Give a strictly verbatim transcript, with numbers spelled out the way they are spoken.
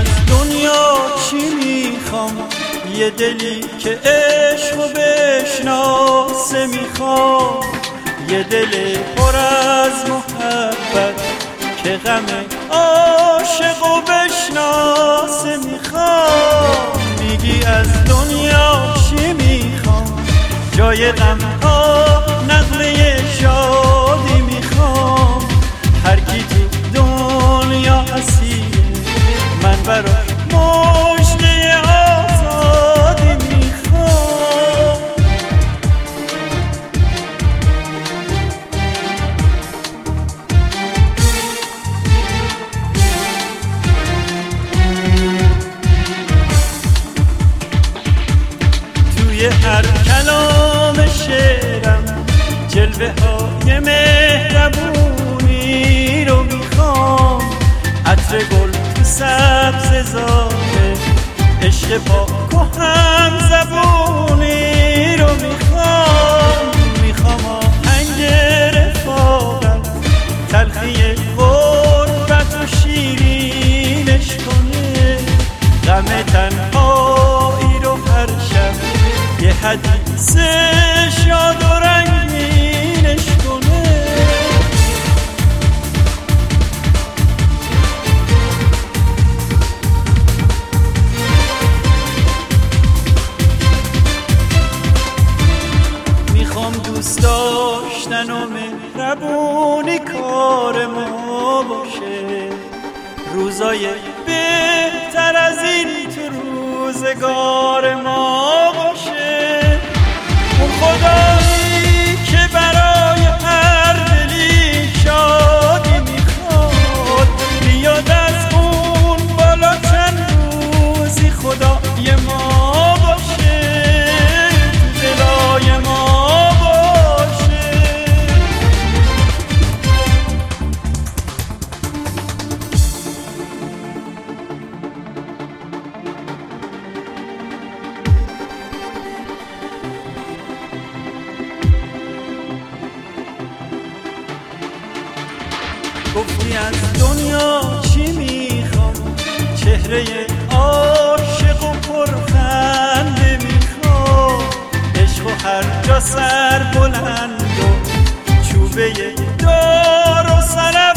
از دنیا چی میخوام؟ یه دلی که عشق و بشناسه میخوام، یه دل پر از محبت که غم عاشق و بشناسه میخوام. میگی از دنیا چی میخوام؟ جای غم ها نغمه شادی میخوام. هر کی تو دنیا اسیره، من براش مژده آزادی میخوام. توی هر کلام شعرم جلوه های مهربونی رو میخوام. عطر گل تو سبز زاره، عشق پاک و هم زبونی رو میخوام. میخوام آهنگ رفاقت تلخی غربت و شیرینش کنه، غم تنهایی رو هر شب یه حدیث شاد و رنگینش کنه. میخوام دوست داشتن و مهربونی کار ما باشه، روزای بهتر از این تو روزگار ما باشه. اون خدایی که برای هر دلی شادی میخواد، بیاد از اون بالا چند روزی خدای ما باشه، تو دلای ما باشه. گفتی از دنیا چی میخوام؟ چهره عاشق و پرخنده میخوام. عشق و هر جا سر بلند و چوبه دار و سر